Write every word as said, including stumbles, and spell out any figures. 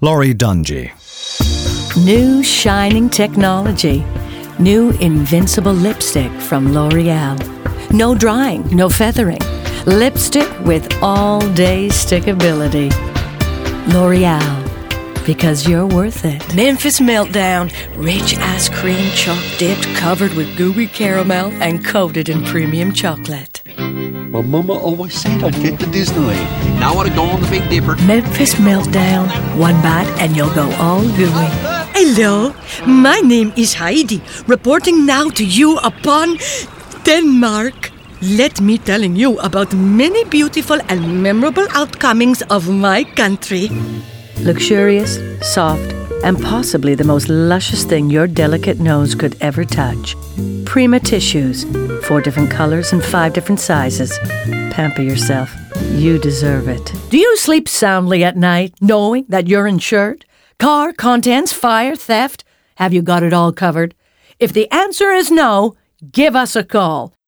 Laurie Dungy. New shining technology. New invincible lipstick from L'Oreal. No drying, no feathering. Lipstick with all-day stickability. L'Oreal, because you're worth it. Memphis Meltdown. Rich ice cream, choc-dipped, covered with gooey caramel and coated in premium chocolate. My mama always said I'd get to Disneyland. Now I want to go on the Big Dipper. Memphis Meltdown. One bite and you'll go all gooey. Hello, my name is Heidi, reporting now to you upon Denmark. Let me telling you about many beautiful and memorable outcomings of my country. Luxurious, soft, and possibly the most luscious thing your delicate nose could ever touch. Prima tissues, four different colors and five different sizes. Pamper yourself. You deserve it. Do you sleep soundly at night, knowing that you're insured? Car, contents, fire, theft? Have you got it all covered? If the answer is no, give us a call.